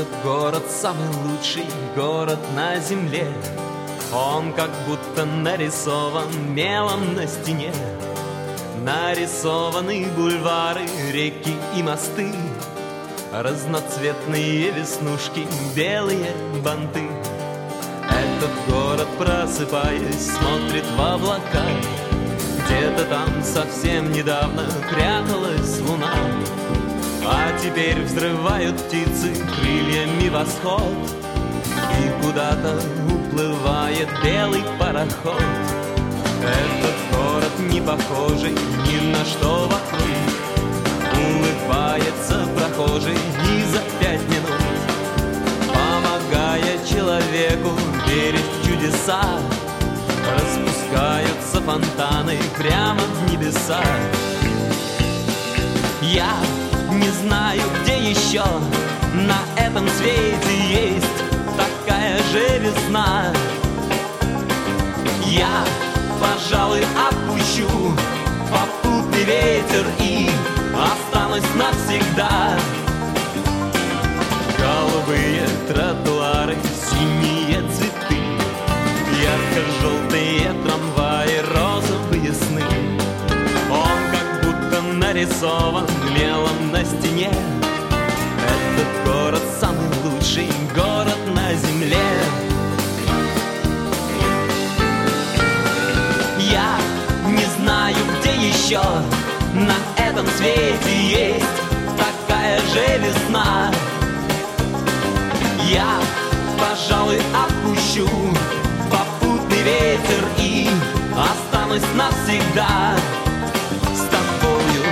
Этот город самый лучший город на земле. Он как будто нарисован мелом на стене. Нарисованы бульвары, реки и мосты, разноцветные веснушки, белые банты. Этот город, просыпаясь, смотрит в облака. Где-то там совсем недавно пряталась луна, а теперь взрывают птицы крыльями восход, и куда-то уплывает белый пароход. Этот город не похожий ни на что вокруг. Улыбается прохожий и за 5 минут, помогая человеку верить в чудеса. Распускаются фонтаны прямо в небеса. Я не знаю, где еще на этом свете есть такая же весна. Я, пожалуй, отпущу попутный ветер и останусь навсегда. Голубые тротуары, синие цветы, ярко-желтые трамваи, розовые сны. Он как будто нарисован мелом на стене. Этот город самый лучший город на земле. Я не знаю, где еще на этом свете есть такая же весна. Я, пожалуй, отпущу попутный ветер и останусь навсегда с тобою.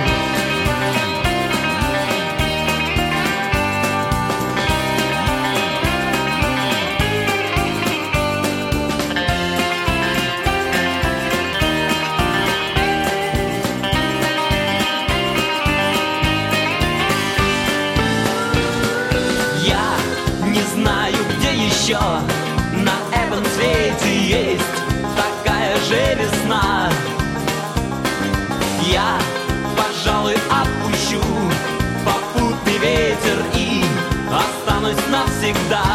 Еще на этом свете есть такая же весна. Я, пожалуй, отпущу попутный ветер и останусь навсегда